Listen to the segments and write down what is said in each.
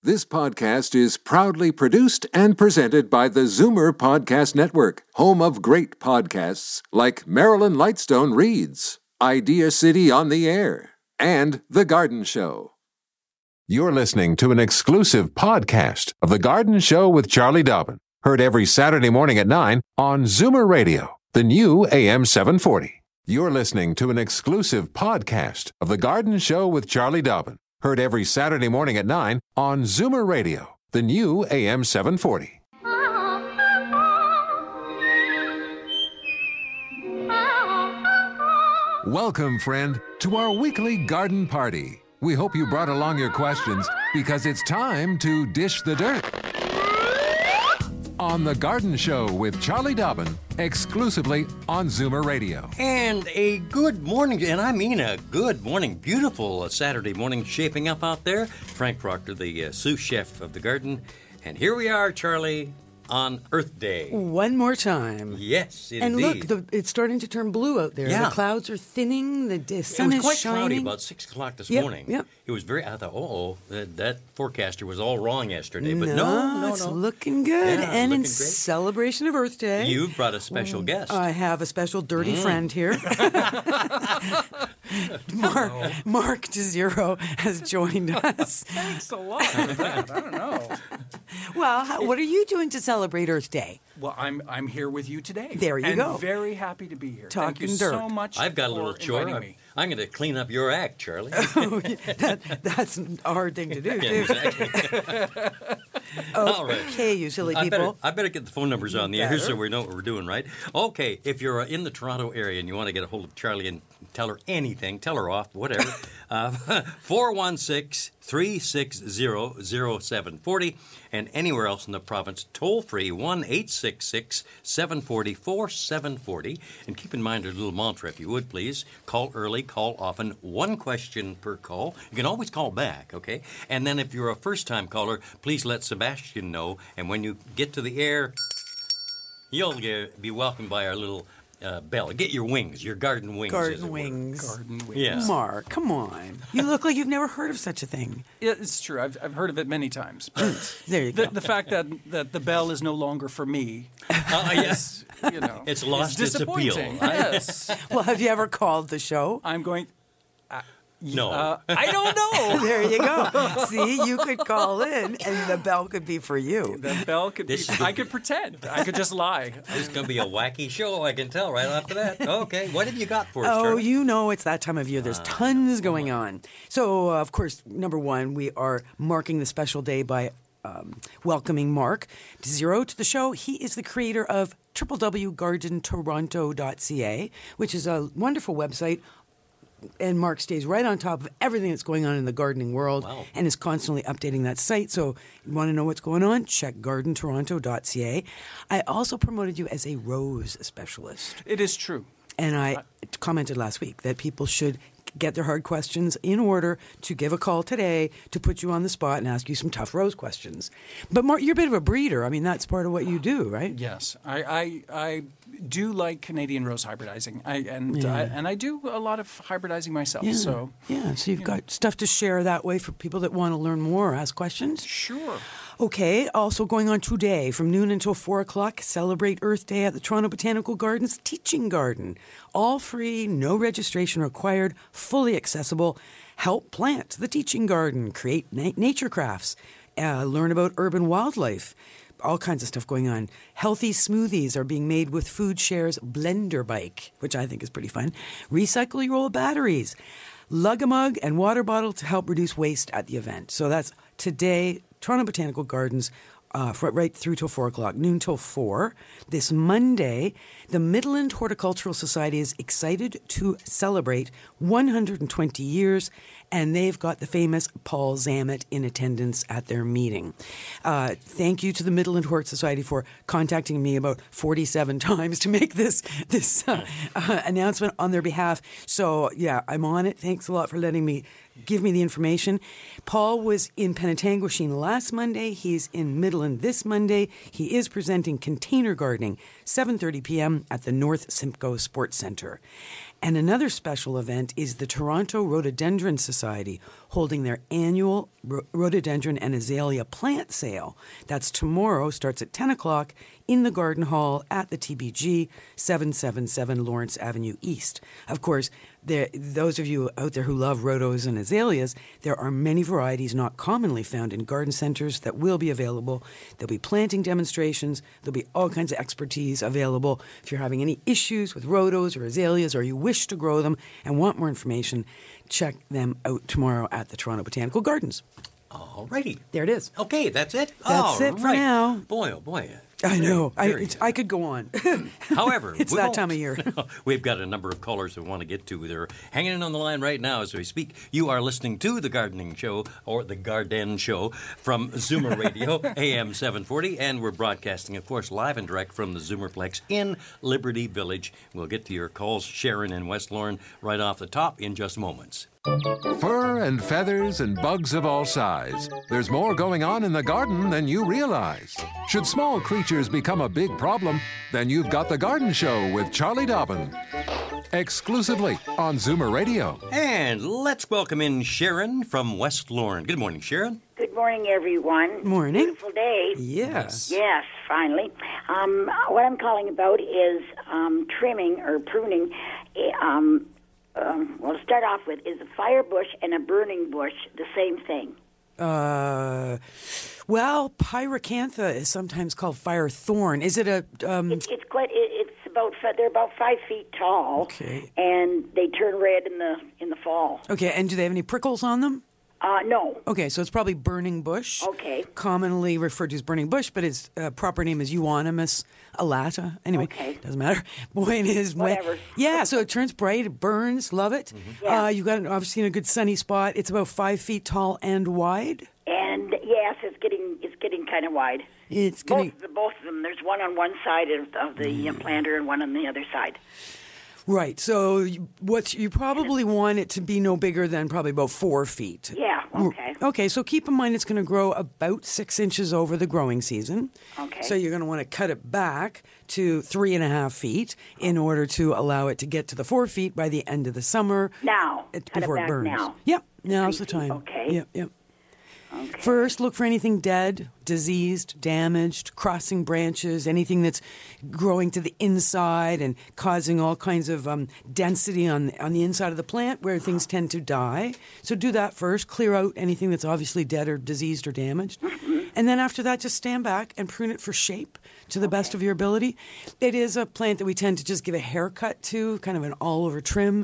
This podcast is proudly produced and presented by the Zoomer Podcast Network, home of great podcasts like Marilyn Lightstone Reads, Idea City on the Air, and The Garden Show. You're listening to an exclusive podcast of The Garden Show with Charlie Dobbin, heard every Saturday morning at 9 on Zoomer Radio, the new AM 740. You're listening to an exclusive podcast of The Garden Show with Charlie Dobbin, heard every Saturday morning at 9 on Zoomer Radio, the new AM 740. Welcome, friend, to our weekly garden party. We hope you brought along your questions because it's time to dish the dirt. On The Garden Show with Charlie Dobbin, exclusively on Zoomer Radio. And a good morning, and I mean a good morning, beautiful Saturday morning shaping up out there. Frank Proctor, the sous chef of the garden. And here we are, Charlie, on Earth Day. One more time. Yes, indeed. And look, it's starting to turn blue out there. Yeah. The clouds are thinning, the sun is shining. It was quite cloudy about 6 o'clock this morning. Yep. It was very, I thought, that forecaster was all wrong yesterday. But no. It's looking good. Yeah, and looking in great. celebration of Earth Day. You brought a special guest. I have a special dirty friend here. Mark DeZero has joined us. Thanks a lot for that. I don't know. Well, what are you doing to celebrate Earth Day? Well, I'm here with you today. There you and go. Very happy to be here. Talking Thank you dirt. so much. I've got a little for chore. inviting me. I'm going to clean up your act, Charlie. That's a hard thing to do, Yeah, too. exactly. All right. Okay, you silly people. I better get the phone numbers on the air so we know what we're doing, right? Okay, if you're in the Toronto area and you want to get a hold of Charlie and tell her anything, tell her off, whatever, 416-360-0740, and anywhere else in the province, toll-free, 1-866-740-4740. And keep in mind a little mantra, if you would, please. Call early, call often, one question per call. You can always call back, okay? And then if you're a first-time caller, please let Sebastian know. And when you get to the air, you'll be welcomed by our little bell. Get your wings, your garden wings. Garden wings. Garden wings. Yeah. Mark, come on. You look like you've never heard of such a thing. Yeah, it's true. I've heard of it many times. But There you go. the fact that the bell is no longer for me, Yes. you know, It's lost it's its appeal. disappointing. Yes. Well, have you ever called the show? I'm going. No. I don't know. There you go. See, you could call in, and the bell could be for you. The bell could be. I could pretend. I could just lie. This is going to be a wacky show, I can tell right off the bat. Okay, what have you got for us, Oh, Charlie? you know it's that time of year. There's tons going on. So, of course, number one, we are marking the special day by welcoming Mark DeZero to the show. He is the creator of www.gardentoronto.ca, which is a wonderful website. And Mark stays right on top of everything that's going on in the gardening world and is constantly updating that site. So you want to know what's going on? Check gardentoronto.ca. I also promoted you as a rose specialist. It is true. And I commented last week that people should get their hard questions in order to give a call today to put you on the spot and ask you some tough rose questions. But Mark, you're a bit of a breeder. I mean, that's part of what you do, right? Yes, I do like Canadian rose hybridizing, and I do a lot of hybridizing myself. Yeah. So So you've got stuff to share that way for people that want to learn more or ask questions? sure. Okay, also going on today from noon until 4 o'clock, celebrate Earth Day at the Toronto Botanical Gardens Teaching Garden. All free, no registration required, fully accessible. Help plant the teaching garden, create nature crafts, learn about urban wildlife. All kinds of stuff going on. Healthy smoothies are being made with Food Share's Blender Bike, which I think is pretty fun. Recycle your old batteries. Lug a mug and water bottle to help reduce waste at the event. So that's today, Toronto Botanical Gardens, right through till 4 o'clock, noon till 4. This Monday, the Midland Horticultural Society is excited to celebrate 120 years, and they've got the famous Paul Zammit in attendance at their meeting. Thank you to the Midland Hort Society for contacting me about 47 times to make this announcement on their behalf. So, yeah, I'm on it. Thanks a lot for letting me give me the information. Paul was in Penetanguishene last Monday. He's in Midland this Monday. He is presenting Container Gardening, 7:30 p.m. at the North Simcoe Sports Centre. And another special event is the Toronto Rhododendron Society holding their annual rhododendron and azalea plant sale. That's tomorrow, starts at 10 o'clock in the Garden Hall at the TBG, 777 Lawrence Avenue East. Of course, those of you out there who love rhodos and azaleas, there are many varieties not commonly found in garden centers that will be available. There'll be planting demonstrations. There'll be all kinds of expertise available. If you're having any issues with rhodos or azaleas, or you wish to grow them and want more information, check them out tomorrow at the Toronto Botanical Gardens. All righty. There it is. Okay, that's it? That's it for now. Boy, oh boy. I know. I could go on. However, it's that time of year. We've got a number of callers we want to get to. They're hanging in on the line right now as we speak. You are listening to The Gardening Show, or The Garden Show, from Zoomer Radio, AM 740, and we're broadcasting, of course, live and direct from the Zoomerplex in Liberty Village. We'll get to your calls, Sharon and West Lorne, right off the top in just moments. Fur and feathers and bugs of all size. There's more going on in the garden than you realize. Should small creatures become a big problem, then you've got The Garden Show with Charlie Dobbin. Exclusively on Zoomer Radio. And let's welcome in Sharon from West Lorne. Good morning, Sharon. Good morning, everyone. Morning. Beautiful day. Yes. Yes, finally. What I'm calling about is trimming or pruning. Well, to start off with, is a fire bush and a burning bush the same thing? Well, pyracantha is sometimes called fire thorn. Is it a? It's quite. It's about. They're about 5 feet tall. Okay. And they turn red in the fall. Okay. And do they have any prickles on them? No. Okay, so it's probably burning bush. Okay. Commonly referred to as burning bush, but its proper name is Euonymus alata. Anyway, Okay. doesn't matter. Point is, Whatever. Yeah, so it turns bright, it burns, love it. Mm-hmm. Yeah. You got it obviously in a good sunny spot. It's about 5 feet tall and wide. And yes, it's getting kind of wide. It's going Both of them. There's one on one side of the planter and one on the other side. right. So you probably want it to be no bigger than probably about 4 feet. Yeah. Okay. Okay, so keep in mind it's going to grow about 6 inches over the growing season. Okay. So you're going to want to cut it back to 3.5 feet in order to allow it to get to the 4 feet by the end of the summer. Now. Cut it before back it burns. now. Yep, now's 3 the time. feet, okay. Yep, yep. Okay. First, look for anything dead, diseased, damaged, crossing branches, anything that's growing to the inside and causing all kinds of density on the inside of the plant where things tend to die. So do that first. Clear out anything that's obviously dead or diseased or damaged. And then after that, just stand back and prune it for shape to the best of your ability. It is a plant that we tend to just give a haircut to, kind of an all-over trim,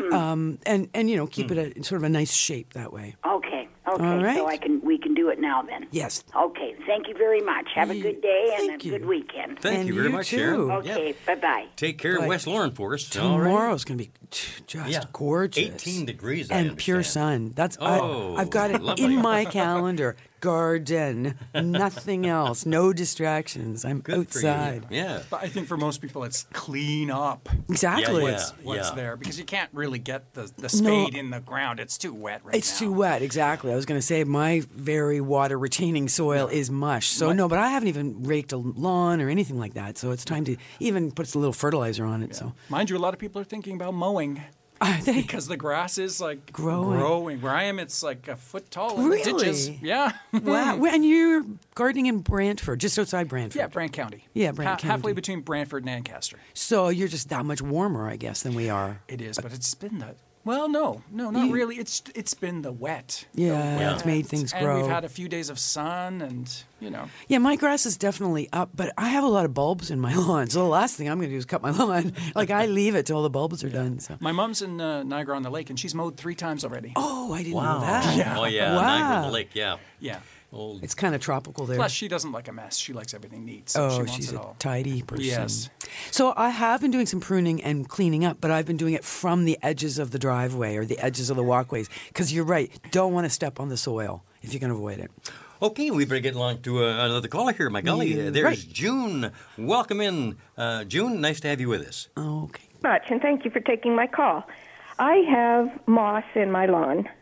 and keep it a sort of a nice shape that way. Okay. All right. So we can do it now then. Yes. Okay. Thank you very much. Have a good day and Thank a you. good weekend. Thank And you very you much, too. Sharon. Okay. Yeah. Bye-bye. Take care of Right. West Lorne for us. All right. Tomorrow's going to be just gorgeous. 18 degrees, I and pure understand. sun. That's Oh, I've got it lovely. in my calendar. Garden, nothing else, no distractions. I'm Good for you. outside. Yeah. But I think for most people, it's clean up Exactly. Yeah, what's yeah. there because you can't really get the spade in the ground. It's too wet right now. It's too wet, exactly. I was going to say my very water retaining soil is mush. So no, but I haven't even raked a lawn or anything like that. So it's time to even put a little fertilizer on it. So Mind you, a lot of people are thinking about mowing I think because the grass is like Growing. Where I am, it's like a foot tall in the ditches. Really? Yeah. wow. And you're gardening in Brantford, just outside Brantford. Yeah, Brant County. Yeah, Brant County. Halfway between Brantford and Ancaster. So you're just that much warmer, I guess, than we are. It is, but it's been the no, not really. It's been the wet. Yeah, it's made things and grow. we've had a few days of sun, and Yeah, my grass is definitely up, but I have a lot of bulbs in my lawn. So the last thing I'm going to do is cut my lawn. Like I leave it till the bulbs are done. So. my mom's in Niagara on the Lake, and she's mowed 3 times already. Oh, I didn't Wow. know that. Yeah. Oh, yeah. Wow. Niagara on the Lake, yeah. Yeah. Old. It's kind of tropical there. Plus, she doesn't like a mess. She likes everything neat. So she Oh, wants she's it a all. tidy person. Yes. So I have been doing some pruning and cleaning up, but I've been doing it from the edges of the driveway or the edges of the walkways. Because you're right, don't want to step on the soil if you can avoid it. Okay, we better get along to another caller here. My golly, Yeah, there's right. June. Welcome in. June, nice to have you with us. Okay. Much, and thank you for taking my call. I have moss in my lawn,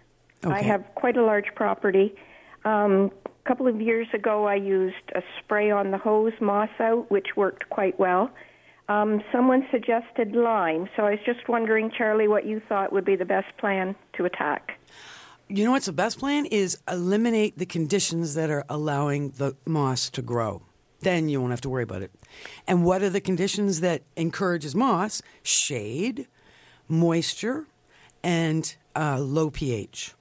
I have quite a large property. A couple of years ago, I used a spray on the hose, moss out, which worked quite well. Someone suggested lime, so I was just wondering, Charlie, what you thought would be the best plan to attack. You know what's the best plan is eliminate the conditions that are allowing the moss to grow. Then you won't have to worry about it. And what are the conditions that encourages moss? Shade, moisture, and low pH.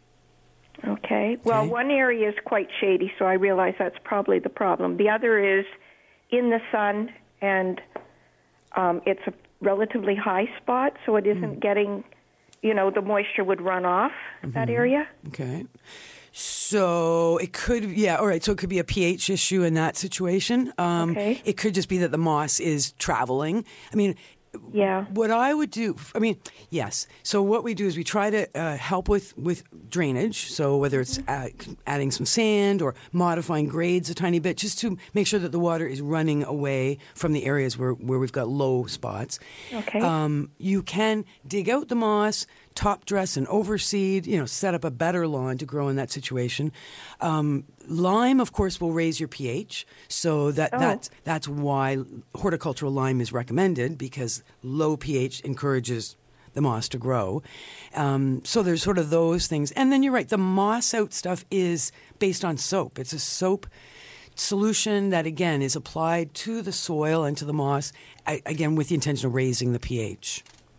Okay. Well, one area is quite shady, so I realize that's probably the problem. The other is in the sun, and it's a relatively high spot, so it isn't getting, the moisture would run off that area. Okay. So it could, all right. So it could be a pH issue in that situation. Okay. It could just be that the moss is traveling. I mean, what I would do, yes. So what we do is we try to help with drainage. So whether it's adding some sand or modifying grades a tiny bit, just to make sure that the water is running away from the areas where we've got low spots. Okay. You can dig out the moss, top dress and overseed, set up a better lawn to grow in that situation. Lime, of course, will raise your pH, so that's why horticultural lime is recommended, because low pH encourages the moss to grow. So there's sort of those things. And then you're right, the moss out stuff is based on soap. It's a soap solution that, again, is applied to the soil and to the moss, again, with the intention of raising the pH.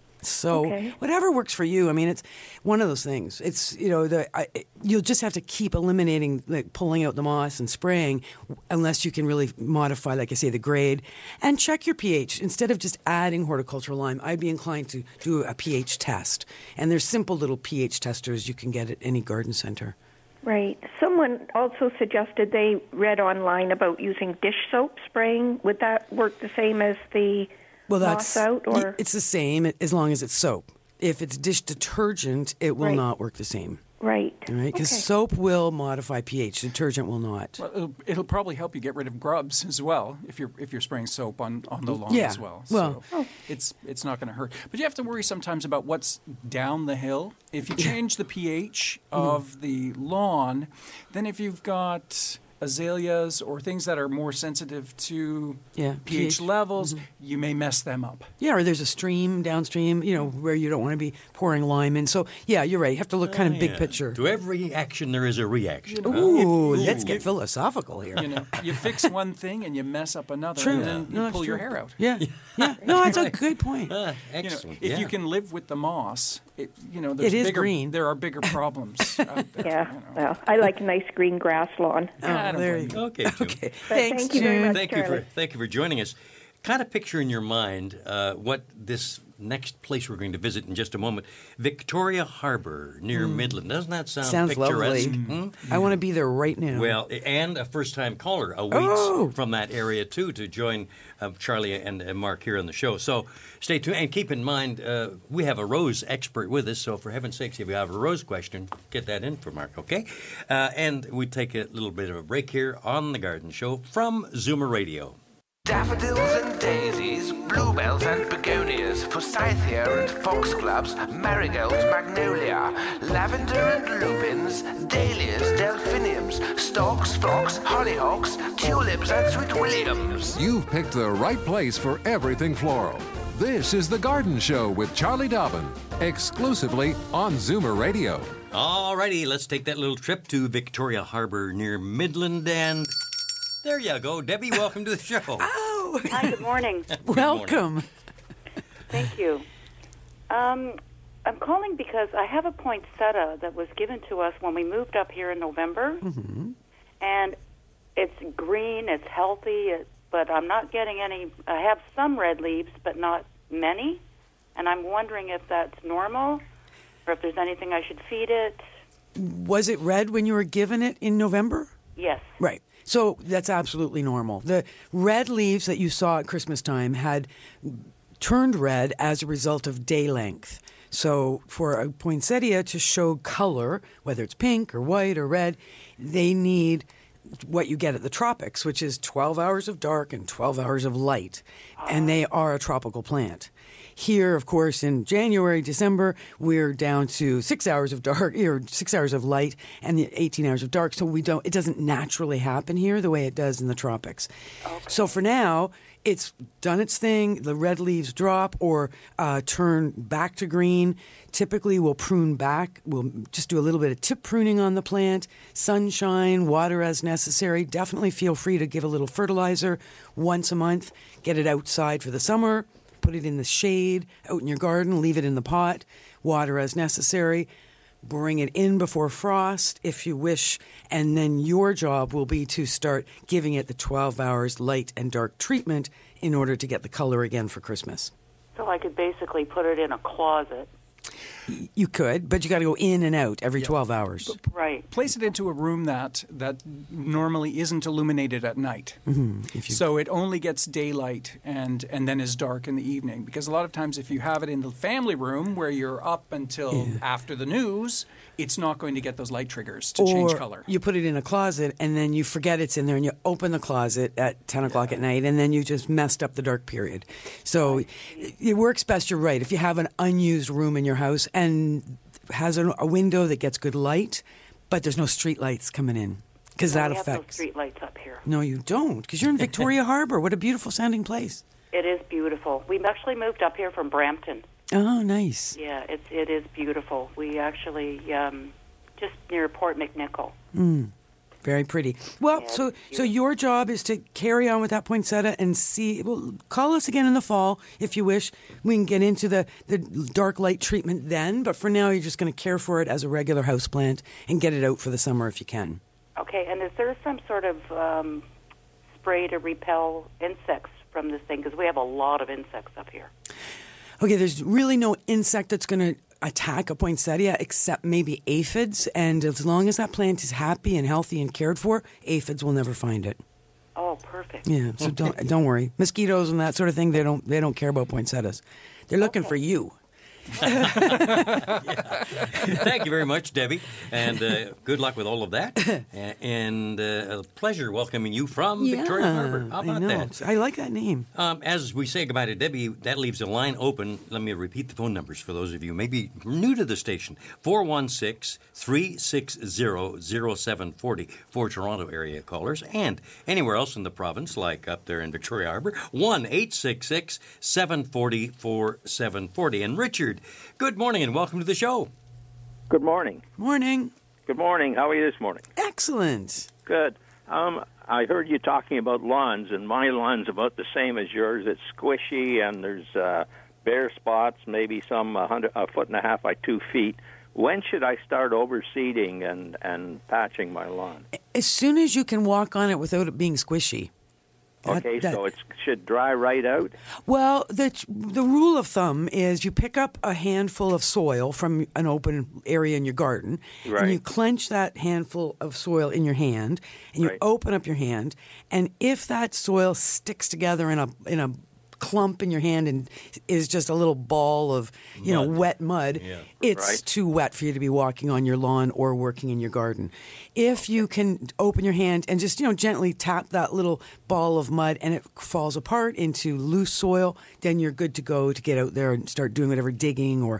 So whatever works for you. I mean, it's one of those things. It's, you'll just have to keep eliminating, pulling out the moss and spraying, unless you can really modify, like I say, the grade. And check your pH. Instead of just adding horticultural lime, I'd be inclined to do a pH test. And there's simple little pH testers you can get at any garden center. Right. Someone also suggested they read online about using dish soap spraying. Would that work the same as the... It's the same as long as it's soap. If it's dish detergent, it will not work the same. Right. All right, because soap will modify pH, detergent will not. Well, it'll probably help you get rid of grubs as well if you're spraying soap on the lawn as well. Well, so it's not going to hurt. But you have to worry sometimes about what's down the hill. If you change the pH of the lawn, then if you've got azaleas or things that are more sensitive to pH levels, you may mess them up. Yeah, or there's a stream downstream, where you don't want to be pouring lime in. So, you're right. You have to look kind of big picture. To every action, there is a reaction. Let's get philosophical here. You fix one thing and you mess up another, True. and then you pull your hair out. Yeah. No, that's a good point. Excellent. If you can live with the moss, it is green. There are bigger problems out there. Well, I like a nice green grass lawn. There you go. Okay, June. Okay. Thanks, Thank you very much, Thank you for joining us. Kind of picture in your mind what this next place we're going to visit in just a moment, Victoria Harbour near Midland. Doesn't that sound picturesque? Lovely. I want to be there right now. Well, and a first-time caller awaits from that area, too, to join Charlie and Mark here on the show. So stay tuned. And keep in mind, we have a rose expert with us, so for heaven's sakes, if you have a rose question, get that in for Mark, okay? And we take a little bit of a break here on The Garden Show from Zoomer Radio. Daffodils and daisies, bluebells and begonias, forsythia and foxgloves, marigolds, magnolia, lavender and lupins, dahlias, delphiniums, stalks, phlox, hollyhocks, tulips and sweet williams. You've picked the right place for everything floral. This is The Garden Show with Charlie Dobbin, exclusively on Zoomer Radio. All righty, let's take that little trip to Victoria Harbour near Midland, and there you go. Debbie, welcome to the show. Oh! Hi, good morning. Welcome. Thank you. I'm calling because I have a poinsettia that was given to us when we moved up here in November. And it's green, it's healthy, but I'm not getting any. I have some red leaves, but not many. And I'm wondering if that's normal or if there's anything I should feed it. Was it red when you were given it in November? Yes. Right. So that's absolutely normal. The red leaves that you saw at Christmas time had turned red as a result of day length. So for a poinsettia to show color, whether it's pink or white or red, they need what you get at the tropics, which is 12 hours of dark and 12 hours of light. And they are a tropical plant. Here, of course, in January, December, we're down to 6 hours of dark, or 6 hours of light, and 18 hours of dark. So it doesn't naturally happen here the way it does in the tropics. Okay. So for now, it's done its thing. The red leaves drop or turn back to green. Typically, we'll prune back. We'll just do a little bit of tip pruning on the plant, sunshine, water as necessary. Definitely feel free to give a little fertilizer once a month. Get it outside for the summer. Put it in the shade, out in your garden, leave it in the pot, water as necessary. Bring it in before frost if you wish, and then your job will be to start giving it the 12 hours light and dark treatment in order to get the color again for Christmas. So I could basically put it in a closet. You could, but you got to go in and out every 12 hours. Right. Place it into a room that normally isn't illuminated at night. Mm-hmm. So it only gets daylight and then is dark in the evening. Because a lot of times if you have it in the family room where you're up until after the news, it's not going to get those light triggers to change color. You put it in a closet and then you forget it's in there and you open the closet at 10 o'clock at night and then you just messed up the dark period. So it works best, you're right, if you have an unused room in your house and has a window that gets good light, but there's no street lights coming in, because that affects. We have no street lights up here. No, you don't, because you're in Victoria Harbour. What a beautiful sounding place. It is beautiful. We actually moved up here from Brampton. Oh, nice. Yeah, it is beautiful. We actually just near Port McNichol. Very pretty. Well, Yeah, so your job is to carry on with that poinsettia and see. Well, call us again in the fall if you wish. We can get into the dark light treatment then. But for now, you're just going to care for it as a regular houseplant and get it out for the summer if you can. Okay. And is there some sort of spray to repel insects from this thing? Because we have a lot of insects up here. Okay, there's really no insect that's going to attack a poinsettia except maybe aphids, and as long as that plant is happy and healthy and cared for, aphids will never find it. Oh, perfect. Yeah, so don't worry. Mosquitoes and that sort of thing, they don't care about poinsettias. They're looking for you. Thank you very much, Debbie, and good luck with all of that. And a pleasure welcoming you from Victoria Harbour. How about that? I like that name. As we say goodbye to Debbie, that leaves a line open. Let me repeat the phone numbers for those of you maybe new to the station. 416-360-0740 for Toronto area callers, and anywhere else in the province, like up there in Victoria Harbour, 1-866-740-4740. And Richard, good morning and welcome to the show. Good morning. Morning. Good morning. How are you this morning? Excellent. Good. I heard you talking about lawns, and my lawn's about the same as yours. It's squishy, and there's bare spots, maybe some a foot and a half by 2 feet. When should I start overseeding and patching my lawn? As soon as you can walk on it without it being squishy. So it should dry right out? Well, the rule of thumb is you pick up a handful of soil from an open area in your garden, and you clench that handful of soil in your hand, and you open up your hand, and if that soil sticks together in a clump in your hand and is just a little ball of wet mud, it's too wet for you to be walking on your lawn or working in your garden. If you can open your hand and just gently tap that little ball of mud and it falls apart into loose soil, then you're good to go to get out there and start doing whatever digging or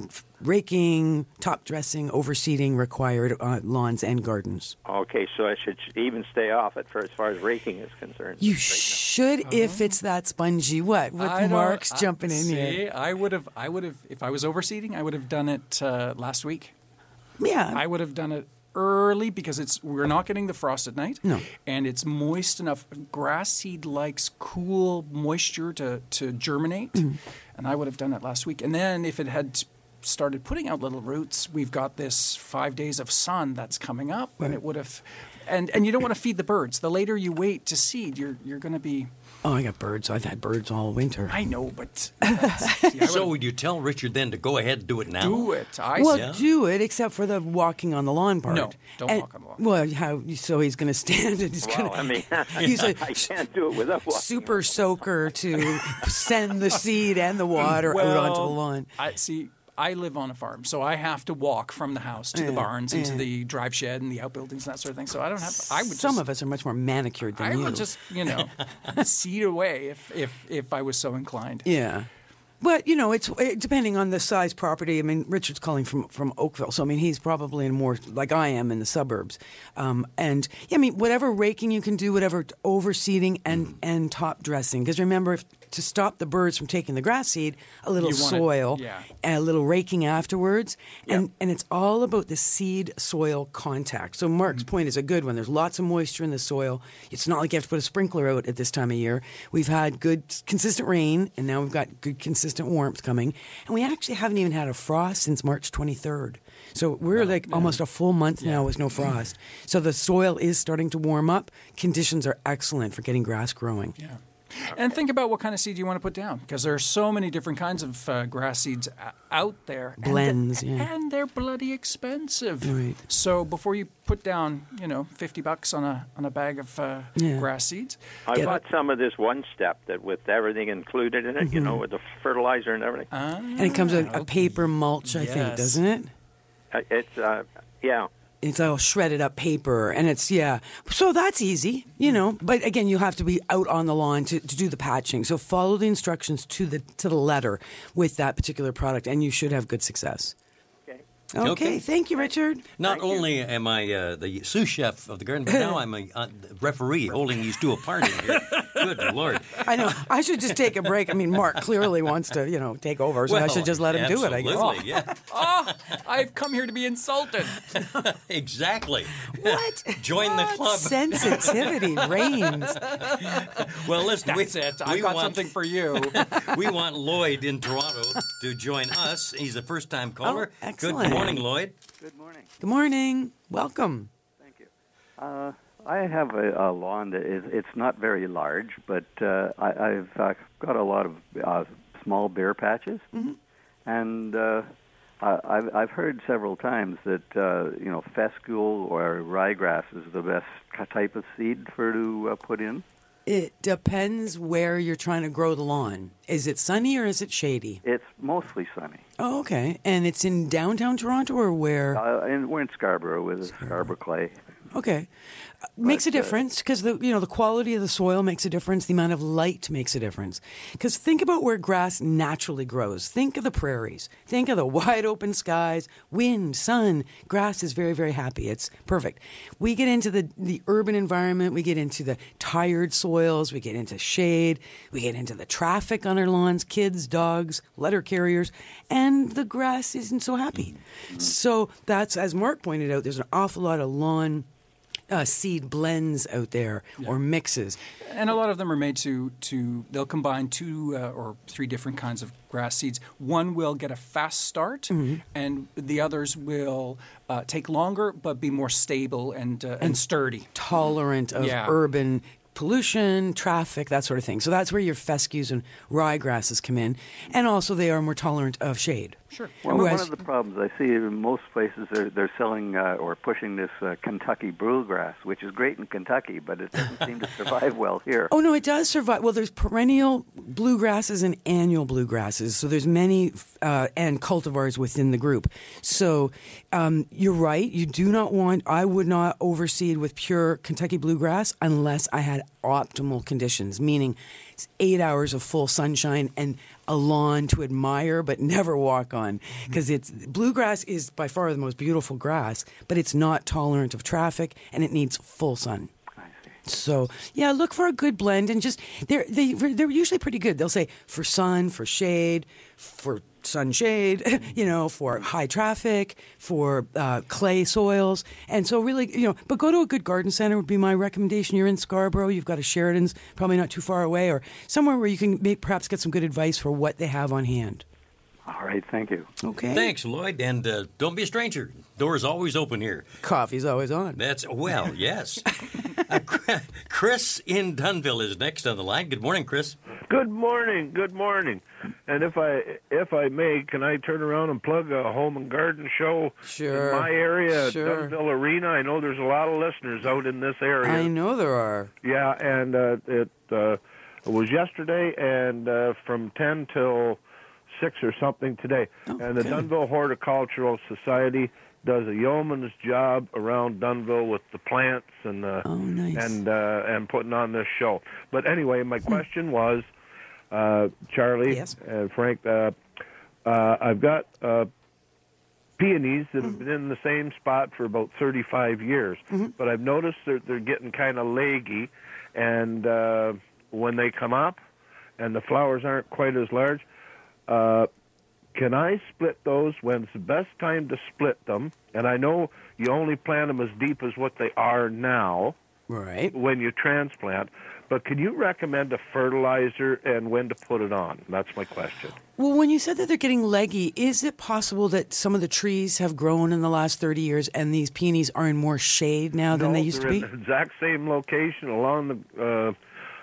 raking, top dressing, overseeding required on lawns and gardens. Okay, so I should even stay off it for as far as raking is concerned. You should if it's that spongy. What Mark's jumping in here? I would have, if I was overseeding, I would have done it last week. Yeah. I would have done it early because we're not getting the frost at night. No. And it's moist enough. Grass seed likes cool moisture to germinate. Mm. And I would have done it last week. And then if it had started putting out little roots, we've got this 5 days of sun that's coming up, and it would have, and you don't want to feed the birds. The later you wait to seed, you're going to be. Oh, I got birds. I've had birds all winter. I know, but so would you tell Richard then to go ahead and do it now? Do it. Do it, except for the walking on the lawn part. No, don't walk on the lawn. Well, so he's going to stand and he's going to. He's I can't do it without walking. Super soaker to send the seed and the water out onto the lawn. I live on a farm, so I have to walk from the house to the barns and to the drive shed and the outbuildings and that sort of thing. So I don't have. I would. Some of us are much more manicured than you. I would just, seed away if I was so inclined. Yeah. But, it's depending on the size property. I mean, Richard's calling from Oakville, so, I mean, he's probably in more, like I am, in the suburbs. Whatever raking you can do, whatever overseeding and top dressing. Because remember, to stop the birds from taking the grass seed, a little soil and a little raking afterwards. And it's all about the seed-soil contact. So Mark's point is a good one. There's lots of moisture in the soil. It's not like you have to put a sprinkler out at this time of year. We've had good, consistent rain, and now we've got good, consistent warmth coming. And we actually haven't even had a frost since March 23rd. So we're almost a full month now with no frost. So the soil is starting to warm up. Conditions are excellent for getting grass growing. Yeah. And think about what kind of seed you want to put down, because there are so many different kinds of grass seeds out there. Blends, and they're bloody expensive. Right. So before you put down, $50 on a bag of grass seeds. I bought some of this One Step that with everything included in it, with the fertilizer and everything. And it comes with a paper mulch, I think, doesn't it? It's, yeah. It's all shredded up paper, and it's, So that's easy, But again, you have to be out on the lawn to do the patching. So follow the instructions to the letter with that particular product, and you should have good success. Okay. Thank you, Richard. Not only am I the sous chef of the garden, but now I'm a referee holding these two apart in here. Good Lord. I know. I should just take a break. I mean, Mark clearly wants to, take over, so I should just let him do it, I guess. Absolutely, yeah. I've come here to be insulted. Exactly. What? Join the club. Sensitivity reigns. Well, listen, That's it. I've got something for you. We want Lloyd in Toronto to join us. He's a first-time caller. Oh, excellent. Good morning, Lloyd. Good morning. Good morning. Welcome. Thank you. I have a lawn that it's not very large, but I've got a lot of small bare patches, and I've heard several times that fescue or ryegrass is the best type of seed to put in. It depends where you're trying to grow the lawn. Is it sunny or is it shady? It's mostly sunny. Oh, okay. And it's in downtown Toronto or where? And we're in Scarborough with Scarborough Clay. Okay. Makes a difference because the quality of the soil makes a difference. The amount of light makes a difference. Because think about where grass naturally grows. Think of the prairies. Think of the wide open skies, wind, sun. Grass is very, very happy. It's perfect. We get into the urban environment. We get into the tired soils. We get into shade. We get into the traffic on our lawns, kids, dogs, letter carriers, and the grass isn't so happy. So that's, as Mark pointed out, there's an awful lot of lawn seed blends out there or mixes. And a lot of them are made to they'll combine 2 or 3 different kinds of grass seeds. One will get a fast start, and the others will take longer but be more stable and sturdy. Tolerant of urban pollution, traffic, that sort of thing. So that's where your fescues and ryegrasses come in. And also they are more tolerant of shade. Sure. Well, one of the problems I see in most places, they're selling or pushing this Kentucky bluegrass, which is great in Kentucky, but it doesn't seem to survive well here. Oh, no, it does survive. Well, there's perennial bluegrasses and annual bluegrasses. So there's many and cultivars within the group. So you're right. You do not I would not overseed with pure Kentucky bluegrass unless I had optimal conditions, meaning 8 hours of full sunshine and a lawn to admire but never walk on, because bluegrass is by far the most beautiful grass, but it's not tolerant of traffic and it needs full sun. So, look for a good blend, and just they're usually pretty good. They'll say for sun, for shade, for sunshade, for high traffic, for clay soils. And so really, but go to a good garden center would be my recommendation. You're in Scarborough, you've got a Sheridan's probably not too far away, or somewhere where you can perhaps get some good advice for what they have on hand. All right, thank you. Okay. Thanks, Lloyd, and don't be a stranger. Door's always open here. Coffee's always on. Yes. Chris in Dunnville is next on the line. Good morning, Chris. Good morning. And if I may, can I turn around and plug a home and garden show in my area, Dunnville Arena? I know there's a lot of listeners out in this area. I know there are. Yeah, and it was yesterday, and from 10 till 6 or something today. And the Dunnville Horticultural Society does a yeoman's job around Dunnville with the plants and and putting on this show. But anyway, my question was, Charlie, Frank, I've got peonies that have been in the same spot for about 35 years, but I've noticed they're getting kind of leggy, and when they come up and the flowers aren't quite as large, can I split those? When's the best time to split them? And I know you only plant them as deep as what they are now, right? When you transplant. But can you recommend a fertilizer and when to put it on? That's my question. Well, when you said that they're getting leggy, is it possible that some of the trees have grown in the last 30 years and these peonies are in more shade now than they used to be? They're in the exact same location along the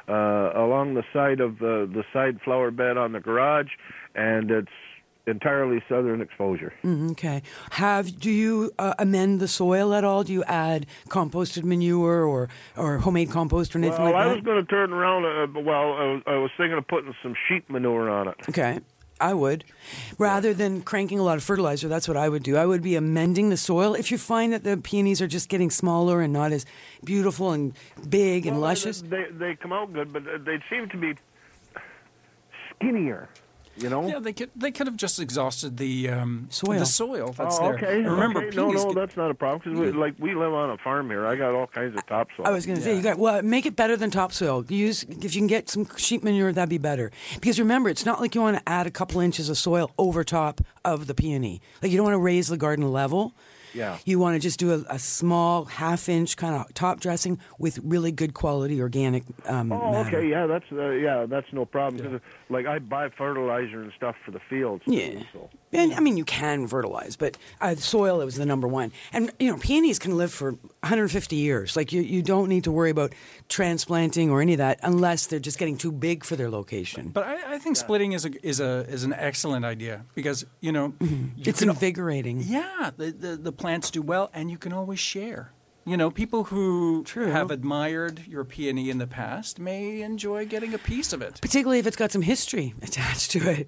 side of the side flower bed on the garage, and it's entirely southern exposure. Okay. Do you amend the soil at all? Do you add composted manure or homemade compost or anything like that? Well, I was going to turn around. I was thinking of putting some sheep manure on it. Okay. I would. Rather than cranking a lot of fertilizer, that's what I would do. I would be amending the soil. If you find that the peonies are just getting smaller and not as beautiful and big and luscious. They come out good, but they seem to be skinnier. You know? Yeah, they could have just exhausted the soil. The soil that's there. Okay. Remember, no, that's not a problem because we live on a farm here. I got all kinds of topsoil. I was going to say make it better than topsoil. If you can get some sheep manure, that'd be better. Because remember, it's not like you want to add a couple inches of soil over top of the peony. Like you don't want to raise the garden level. Yeah. You want to just do a small half-inch kind of top dressing with really good quality organic matter. Okay, yeah, that's no problem. Yeah. Like I buy fertilizer and stuff for the fields. Yeah. So. And I mean, you can fertilize, but soil is the number one. And peonies can live for 150 years. Like you don't need to worry about transplanting or any of that unless they're just getting too big for their location. But I think splitting is an excellent idea because it's invigorating. Yeah, the plants do well, and you can always share. People who have admired your peony in the past may enjoy getting a piece of it. Particularly if it's got some history attached to it.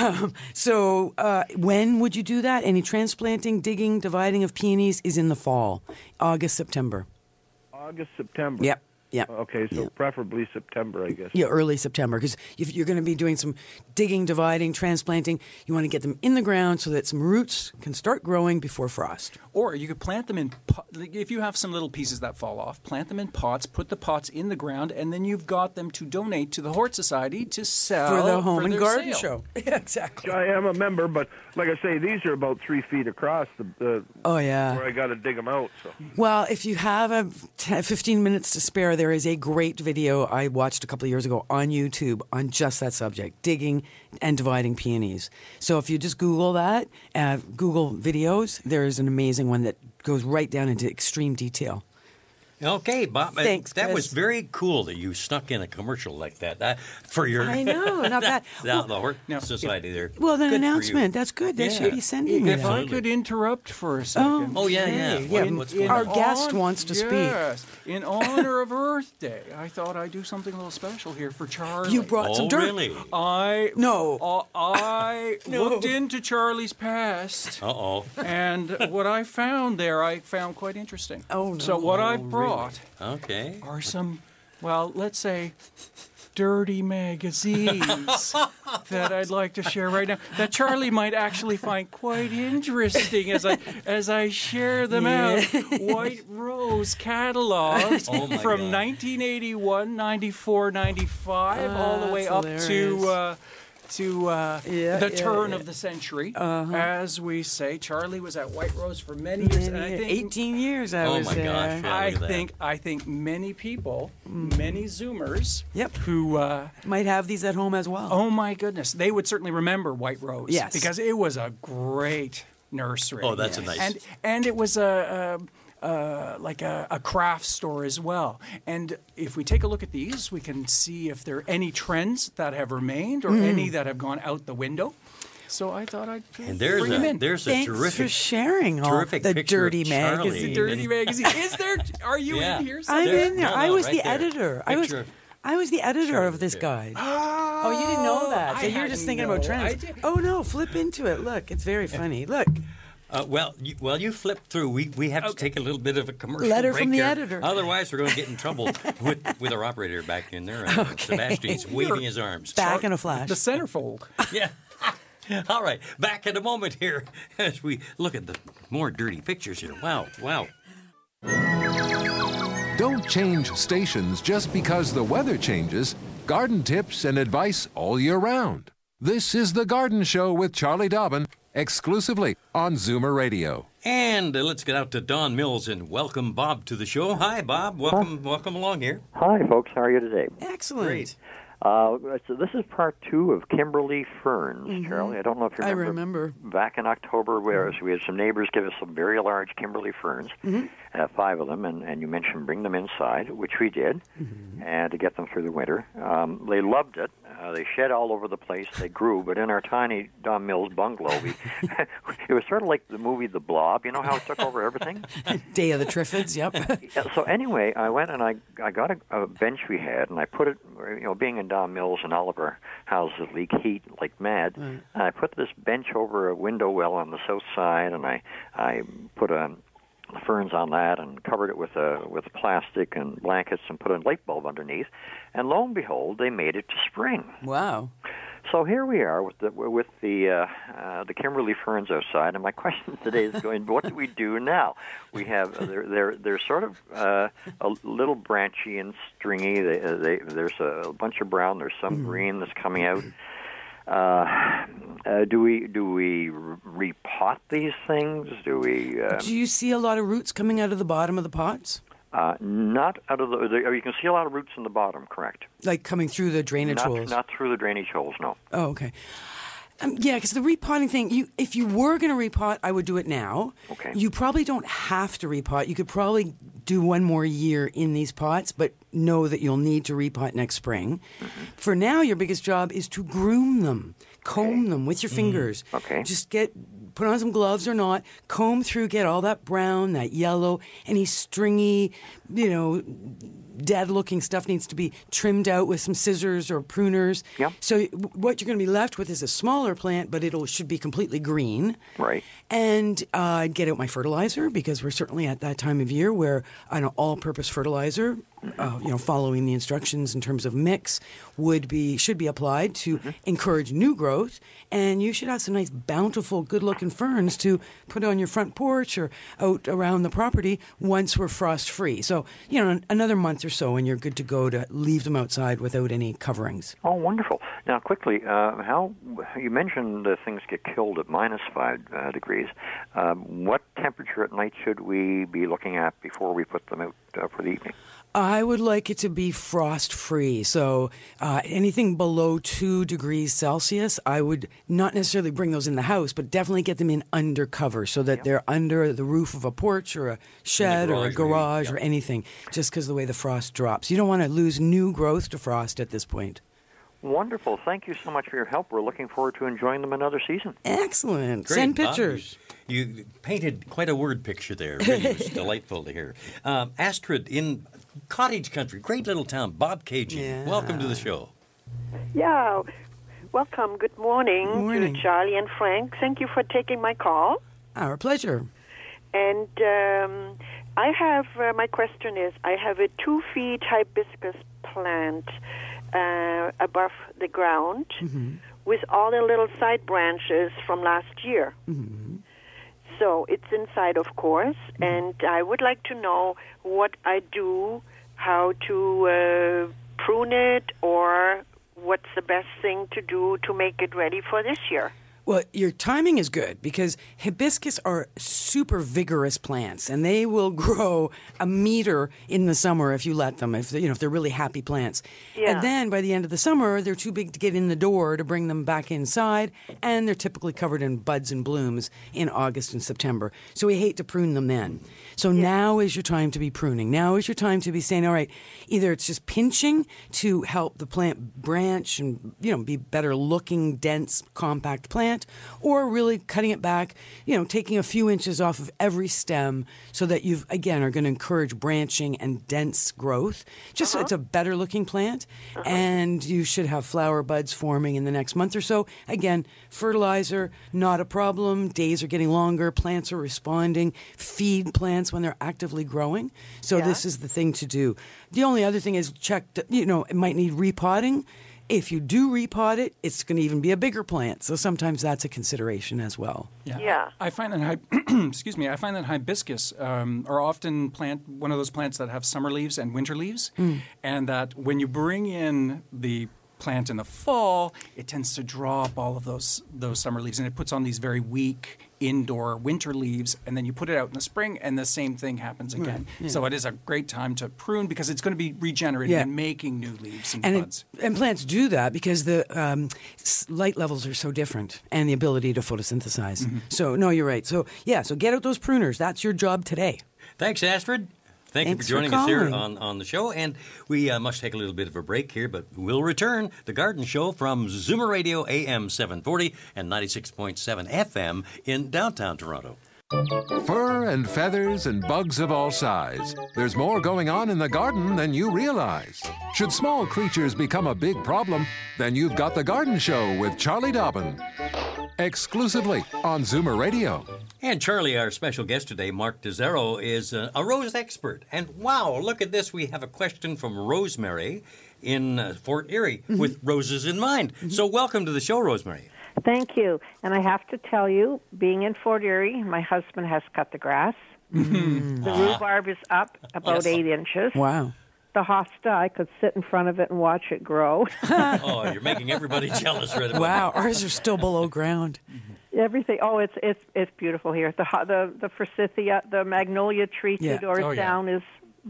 So when would you do that? Any transplanting, digging, dividing of peonies is in the fall, August, September. August, September. Yep. Yeah. Okay, so preferably September, I guess. Yeah, early September, because if you're going to be doing some digging, dividing, transplanting, you want to get them in the ground so that some roots can start growing before frost. Or you could plant them in if you have some little pieces that fall off, plant them in pots, put the pots in the ground, and then you've got them to donate to the Hort Society to sell for the home and garden sale. show. Yeah, exactly. I am a member, but like I say, these are about 3 feet across. Where I got to dig them out. So. Well, if you have 15 minutes to spare, there is a great video I watched a couple of years ago on YouTube on just that subject, digging and dividing peonies. So if you just Google that, Google videos, there is an amazing one that goes right down into extreme detail. Okay, Bob. Thanks, that Chris. was very cool that you snuck in a commercial like that for your. I know, not bad. The Hort Society there. Well, the good announcement. That's good. They should be sending me If that. I could interrupt for a second. Oh yeah. What's going Our on? guest wants to speak. In honor of Earth Day, I thought I'd do something a little special here for Charlie. You brought some dirt. Really? I No. looked into Charlie's past. And what I found there, I found quite interesting. Oh, no. So what I've brought are some, well, let's say, dirty magazines that I'd like to share right now that Charlie might actually find quite interesting as I share them out. White Rose catalogs from 1981, 94, 95, all the way up to the turn of the century, as we say. Charlie was at White Rose for many years, and I think 18 years. I was there. Gosh! Yeah, I think many people, many Zoomers, who might have these at home as well. Oh my goodness, they would certainly remember White Rose, yes, because it was a great nursery. Oh, that's a nice. And it was like a craft store as well. And if we take a look at these, we can see if there are any trends that have remained or any that have gone out the window. So I thought I'd bring them in. There's a Thanks terrific for sharing all the dirty magazine. The dirty magazine. Is there? Are you in here? I'm in there. No, I was right the there. editor. I was the editor of this guide. Oh, you didn't know that. So you're just thinking about trends. Oh, no, flip into it. Look, it's very funny. Look. While you flip through, we have to take a little bit of a commercial Letter break from the here. editor. Otherwise, we're going to get in trouble with our operator back in there. Sebastian's waving his arms. Back in a flash. The centerfold. Yeah. All right. Back in a moment here as we look at the more dirty pictures here. Wow. Don't change stations just because the weather changes. Garden tips and advice all year round. This is The Garden Show with Charlie Dobbin, exclusively on Zoomer Radio. And let's get out to Don Mills and welcome Bob to the show. Hi, Bob. Welcome along here. Hi, folks. How are you today? Excellent. Great. So this is part 2 of Kimberly Ferns, Charlie. I don't know if you remember. I remember. Back in October, we had some neighbors give us some very large Kimberly Ferns, 5 of them, and you mentioned bring them inside, which we did, and to get them through the winter. They loved it. They shed all over the place. They grew, but in our tiny Don Mills bungalow, it was sort of like the movie The Blob. You know how it took over everything? Day of the Triffids, yep. So anyway, I went and I got a bench we had, and I put it, being in Don Mills and all of our houses leak heat like mad, and I put this bench over a window well on the south side, and I put ferns on that and covered it with plastic and blankets and put a light bulb underneath, and lo and behold, they made it to spring. Wow. So here we are with the Kimberly Ferns outside, and my question today is going: what do we do now? We have they're sort of a little branchy and stringy. There's a bunch of brown. There's some green that's coming out. Do we repot these things? Do you see a lot of roots coming out of the bottom of the pots? Not out of you can see a lot of roots in the bottom, correct? Like coming through the drainage holes? Not through the drainage holes, no. Oh, okay. Yeah, because the repotting thing, if you were going to repot, I would do it now. Okay. You probably don't have to repot. You could probably do one more year in these pots, but know that you'll need to repot next spring. For now, your biggest job is to groom them, comb them with your fingers. Okay. Just put on some gloves or not, comb through, get all that brown, that yellow, any stringy, dead-looking stuff needs to be trimmed out with some scissors or pruners. Yep. So what you're going to be left with is a smaller plant, but should be completely green. Right. And I'd get out my fertilizer, because we're certainly at that time of year where an all-purpose fertilizer, following the instructions in terms of mix, should be applied to encourage new growth. And you should have some nice, bountiful, good-looking ferns to put on your front porch or out around the property once we're frost-free. So, another month or so, and you're good to go to leave them outside without any coverings. Oh, wonderful. Now, quickly, how you mentioned things get killed at -5 degrees. What temperature at night should we be looking at before we put them out for the evening? I would like it to be frost-free. So anything below 2 degrees Celsius, I would not necessarily bring those in the house, but definitely get them in under cover so that they're under the roof of a porch or a shed or a garage or anything, just because of the way the frost drops. You don't want to lose new growth to frost at this point. Wonderful. Thank you so much for your help. We're looking forward to enjoying them another season. Excellent. Great, Send pictures. Bob, you painted quite a word picture there. Really was delightful to hear. Astrid in Cottage Country, great little town. Bob Cajun, welcome to the show. Yeah, welcome. Good morning Morning. to Charlie and Frank. Thank you for taking my call. Our pleasure. And I have, my question is, I have a 2-feet hibiscus plant above the ground with all the little side branches from last year. So it's inside, of course, and I would like to know what I do, how to prune it, or what's the best thing to do to make it ready for this year. Well, your timing is good, because hibiscus are super vigorous plants, and they will grow a meter in the summer if you let them, if they're really happy plants. Yeah. And then by the end of the summer, they're too big to get in the door to bring them back inside, and they're typically covered in buds and blooms in August and September. So we hate to prune them then. So now is your time to be pruning. Now is your time to be saying, all right, either it's just pinching to help the plant branch and be better looking, dense, compact plant, plant, or really cutting it back, taking a few inches off of every stem so that you've, again, are going to encourage branching and dense growth. Just so it's a better looking plant, and you should have flower buds forming in the next month or so. Again, fertilizer, not a problem. Days are getting longer. Plants are responding. Feed plants when they're actively growing. So this is the thing to do. The only other thing is check, it might need repotting. If you do repot it, it's going to even be a bigger plant. So sometimes that's a consideration as well. Yeah. I find that I find that hibiscus are often one of those plants that have summer leaves and winter leaves, and that when you bring in the plant in the fall, it tends to drop all of those summer leaves, and it puts on these very weak indoor winter leaves, and then you put it out in the spring, and the same thing happens again. Yeah. So it is a great time to prune because it's going to be regenerating and making new leaves and buds. And plants do that because the light levels are so different and the ability to photosynthesize. So, no, you're right. So get out those pruners. That's your job today. Thanks, Astrid. Thank you for joining us here on the show. And we must take a little bit of a break here, but we'll return. The Garden Show from Zoomer Radio AM 740 and 96.7 FM in downtown Toronto. Fur and feathers and bugs of all size. There's more going on in the garden than you realize. Should small creatures become a big problem, then you've got The Garden Show with Charlie Dobbin. Exclusively on Zoomer Radio. And Charlie, our special guest today, Mark DeZero, is a rose expert. And wow, look at this. We have a question from Rosemary in Fort Erie with roses in mind. So welcome to the show, Rosemary. Thank you. And I have to tell you, being in Fort Erie, my husband has cut the grass. The rhubarb is up about 8 inches. Wow. The hosta, I could sit in front of it and watch it grow. Oh, you're making everybody jealous right about Wow, ours are still below ground. Everything. Oh, it's beautiful here. The forsythia, the magnolia tree 2 doors down is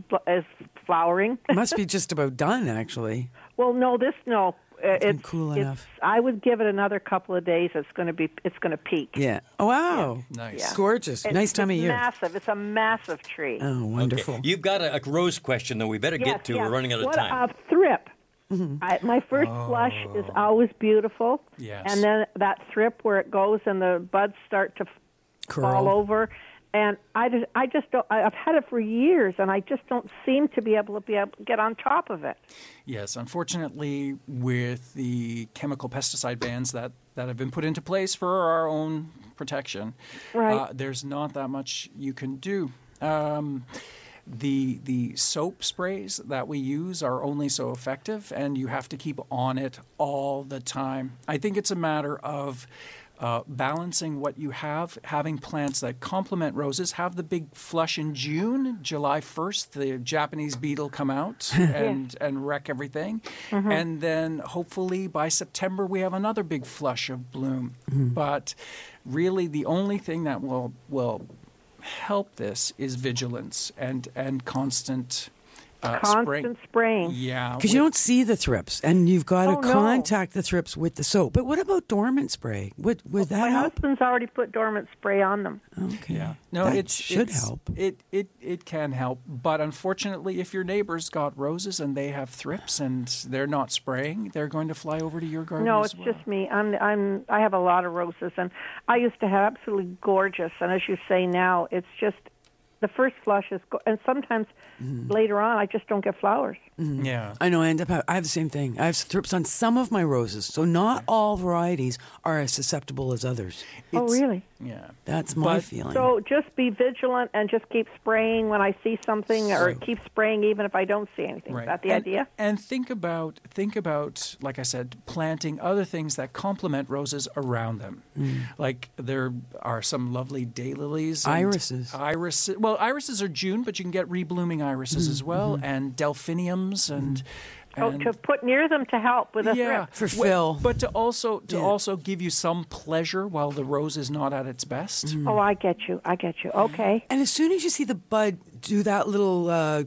flowering. It must be just about done, actually. Well, no. It's cool enough. I would give it another couple of days. It's going to peak. Yeah. Oh, wow. Yeah. Nice. Yeah. Gorgeous. Nice time of year. Massive. It's a massive tree. Oh, wonderful. Okay. You've got a rose question, though. We better get to. We're running out of time. Thrip. My first flush is always beautiful. Yes. And then that thrip where it goes and the buds start to fall over. And I just don't. I've had it for years, and I just don't seem to be able to get on top of it. Yes, unfortunately, with the chemical pesticide bans that have been put into place for our own protection, there's not that much you can do. The soap sprays that we use are only so effective, and you have to keep on it all the time. I think it's a matter of balancing what you have, having plants that complement roses. Have the big flush in June, July 1st, the Japanese beetle come out and wreck everything. And then hopefully by September we have another big flush of bloom. But really the only thing that will help this is vigilance and constant spraying. Yeah. Because you don't see the thrips, and you've got to contact the thrips with the soap. But what about dormant spray? Would that help? My husband's already put dormant spray on them. Okay. Yeah. No, it should help. It can help. But unfortunately, if your neighbor's got roses and they have thrips and they're not spraying, they're going to fly over to your garden No, as it's well. just me. I have a lot of roses, and I used to have absolutely gorgeous. And as you say now, it's just the first flush is, and sometimes later on, I just don't get flowers. Yeah, I know. I have the same thing. I have thrips on some of my roses, so not all varieties are as susceptible as others. Oh, really? Yeah, that's my feeling. So just be vigilant and just keep spraying when I see something, or keep spraying even if I don't see anything. Right. Is that the idea? And think about, like I said, planting other things that complement roses around them. Like there are some lovely daylilies, irises. Well, irises are June, but you can get reblooming irises as well, and delphiniums and. To put near them to help with a thrip. For fill. But to also give you some pleasure while the rose is not at its best. Oh, I get you. Okay. And as soon as you see the bud do that little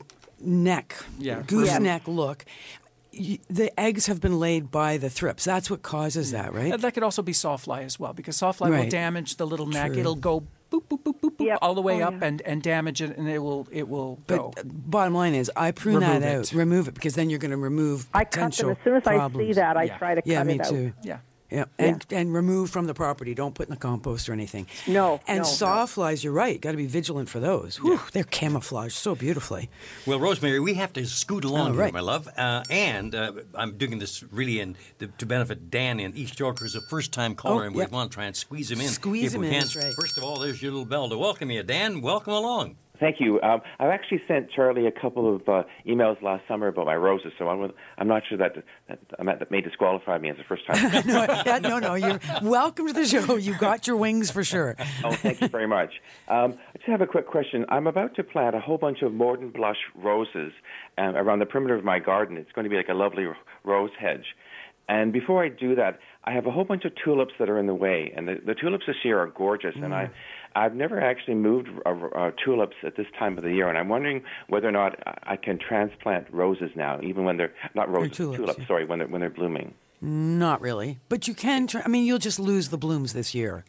gooseneck look, the eggs have been laid by the thrips. That's what causes that, right? That could also be sawfly as well, because sawfly will damage the little neck. It'll go boop, boop, boop, boop, boop, all the way up and damage it, and it will go. But bottom line is, I prune that out, remove it, because then you're going to remove potential I cut them. As soon as problems. I see that, I try to cut it out. Yeah, me too. Yeah. Yeah, and remove from the property. Don't put in the compost or anything. No. And sawflies, you're right. Got to be vigilant for those. Whew, they're camouflaged so beautifully. Well, Rosemary, we have to scoot along right. here, my love. And I'm doing this really to benefit Dan in East York, who's a first-time caller, and we want to try and squeeze him in. Squeeze him in, that's right. First of all, there's your little bell to welcome you. Dan, welcome along. Thank you. I've actually sent Charlie a couple of emails last summer about my roses, so I'm not sure that may disqualify me as a first-time. No. You're welcome to the show. You got your wings for sure. Oh, thank you very much. I just have a quick question. I'm about to plant a whole bunch of Morden blush roses around the perimeter of my garden. It's going to be like a lovely rose hedge. And before I do that, I have a whole bunch of tulips that are in the way. And the tulips this year are gorgeous. And I've never actually moved tulips at this time of the year. And I'm wondering whether or not I can transplant roses now, even when they're not roses, tulips. Sorry, when they're blooming. Not really, but you can. You'll just lose the blooms this year.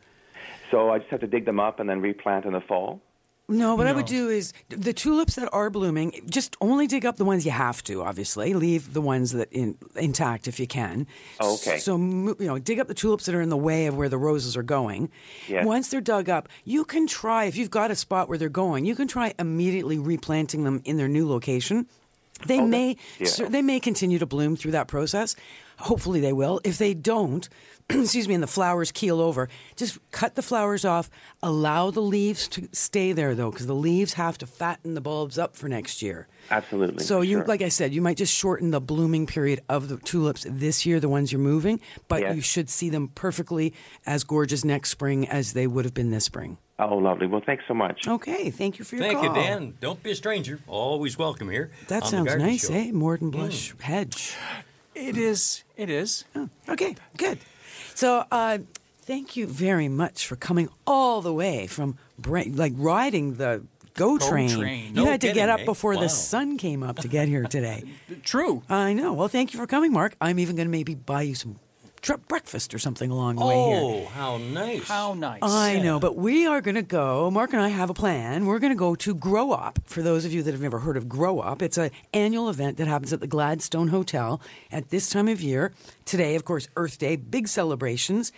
So I just have to dig them up and then replant in the fall. No, what I would do is the tulips that are blooming, just only dig up the ones you have to, obviously. Leave the ones that intact if you can. Oh, okay. So, dig up the tulips that are in the way of where the roses are going. Yes. Once they're dug up, you can try, if you've got a spot where they're going, you can try immediately replanting them in their new location. They may continue to bloom through that process. Hopefully they will. If they don't, and the flowers keel over, just cut the flowers off. Allow the leaves to stay there, though, because the leaves have to fatten the bulbs up for next year. Absolutely. So, like I said, you might just shorten the blooming period of the tulips this year, the ones you're moving, but you should see them perfectly as gorgeous next spring as they would have been this spring. Oh, lovely. Well, thanks so much. Okay, thank you for your call. Thank you, Dan. Don't be a stranger. Always welcome here. That sounds nice, eh? Morden blush hedge. It is. Oh, okay, good. So, thank you very much for coming all the way from riding the GO train. You had to get up before the sun came up to get here today. True. I know. Well, thank you for coming, Mark. I'm even going to maybe buy you some breakfast or something along the way here. Oh, how nice. How nice. I know, but we are going to go, Mark and I have a plan. We're going to go to Grow Up. For those of you that have never heard of Grow Up, it's an annual event that happens at the Gladstone Hotel at this time of year. Today, of course, Earth Day, big celebrations.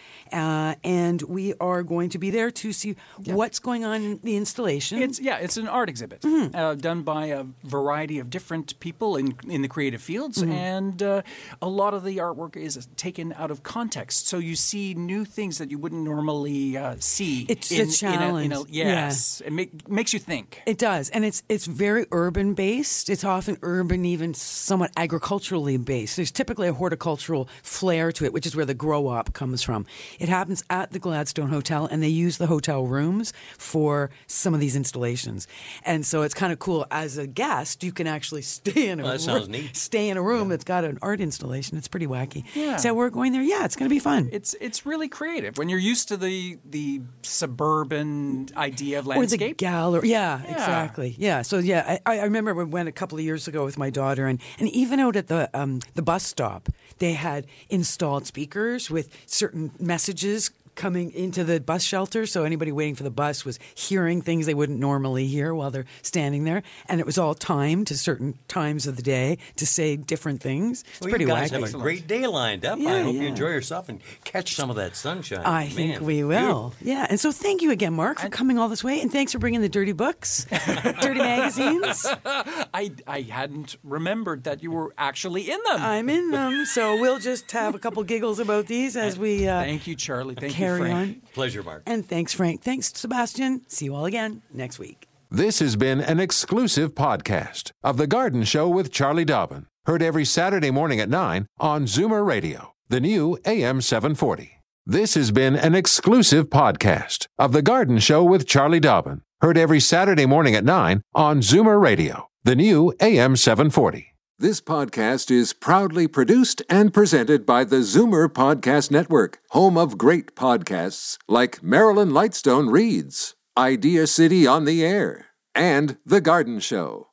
And we are going to be there to see what's going on in the installation. It's an art exhibit done by a variety of different people in the creative fields. And a lot of the artwork is taken out of context. So you see new things that you wouldn't normally see. It's a challenge. It makes you think. It does. And it's very urban based. It's often urban, even somewhat agriculturally based. There's typically a horticultural flair to it, which is where the Grow Up comes from. It happens at the Gladstone Hotel, and they use the hotel rooms for some of these installations. And so it's kind of cool. As a guest, you can actually stay in a room. That sounds neat. Stay in a room that's got an art installation. It's pretty wacky. Yeah. So we're going there. Yeah, it's going to be fun. It's really creative when you're used to the suburban idea of landscape. Or the gallery. Yeah, exactly. Yeah. So I remember we went a couple of years ago with my daughter, and even out at the bus stop, they had installed speakers with certain messages coming into the bus shelter, so anybody waiting for the bus was hearing things they wouldn't normally hear while they're standing there, and it was all timed to certain times of the day to say different things. It's pretty you guys wacky. have a great day lined up. I hope you enjoy yourself and catch some of that sunshine. I think we will. Beautiful. Yeah, and so thank you again, Mark, for coming all this way, and thanks for bringing the dirty books, dirty magazines. I hadn't remembered that you were actually in them. I'm in them, so we'll just have a couple giggles about these as we thank you, Charlie. Thank you, carry Frank. on. Pleasure, Mark. And thanks, Frank. Thanks, Sebastian. See you all again next week. This has been an exclusive podcast of The Garden Show with Charlie Dobbin. Heard every Saturday morning at 9 on Zoomer Radio, the new AM 740. This has been an exclusive podcast of The Garden Show with Charlie Dobbin. Heard every Saturday morning at 9 on Zoomer Radio, the new AM 740. This podcast is proudly produced and presented by the Zoomer Podcast Network, home of great podcasts like Marilyn Lightstone Reads, Idea City on the Air, and The Garden Show.